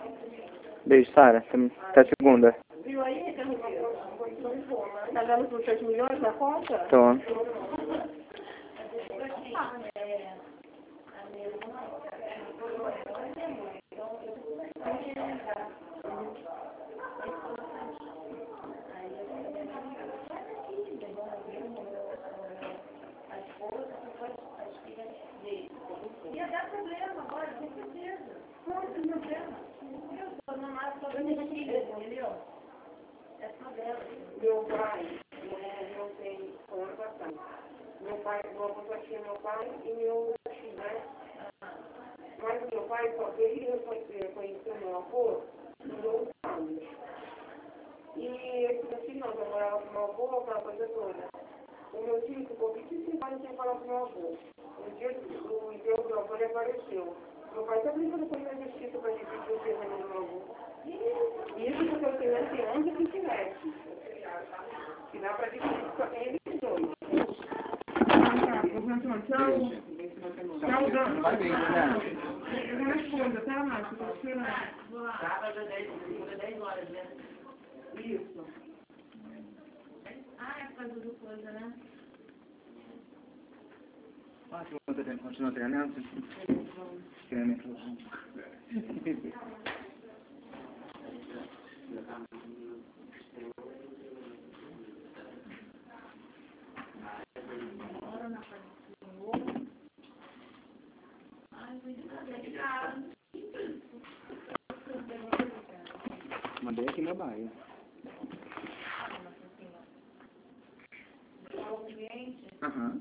Beijo, Sara. Até segunda. Viu aí? Tá dando por 7 milhões na conta? Tô. Ia dar problema agora, com certeza. Não, não tem problema. Eu tô na massa toda minha filha, entendeu? É problema. Meu pai não tem ano passado. Meu pai, meu avô só tinha meu pai e meu filho, né? Mas meu pai só veio conhecer meu avô com 12 anos. E esse meu filho não, eu morava com meu avô, aquela coisa toda. O meu tio ficou 25 anos sem falar com meu avô. O dia do enterro do meu avô ele apareceu. Meu pai está brincando com ele na justiça para dizer que eu fiz a do meu avô. Isso porque eu tenho esse ano de 29. Que dá para dizer que só tem eles dois. Tchau. Tchau, vai bem, né? Eu vou na esposa, tá, Márcio? Tô esperando. Vou lá. Sábado, 10 horas, né? Isso. Ah, é por causa do coisa, né? Ah, você continua treinando? Treinamento. Mandei aqui na Bahia. Aham.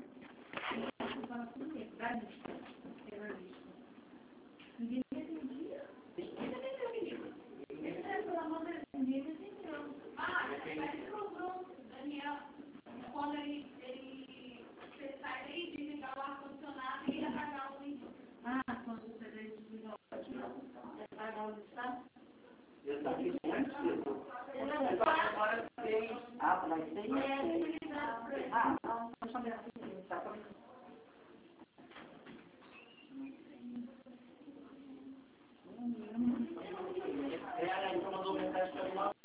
Quando ele sai daí, desligar o ar-condicionado e apagar o luz. Ah, quando você desligar o ar-condicionado e apagar o luz, tá? Eu tô aqui antes. Ah, mas tem. Ah, não, deixa eu ver aqui, tá? Ela mandou mensagem para uma.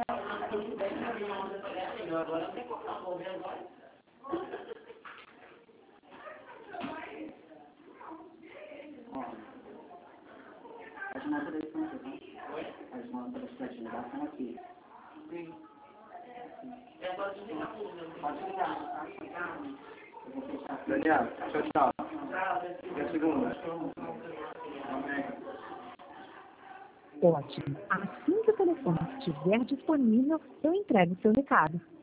Agora não tem como não, vou ver agora. As notas da estão aqui, tá? As notas das praticidades estão aqui. Sim. É só desligar tudo. Pode ligar, tá? Eu vou fechar aqui. Daniel, tchau. Até segunda. Ótimo. Assim que o telefone estiver disponível, eu entrego o seu recado.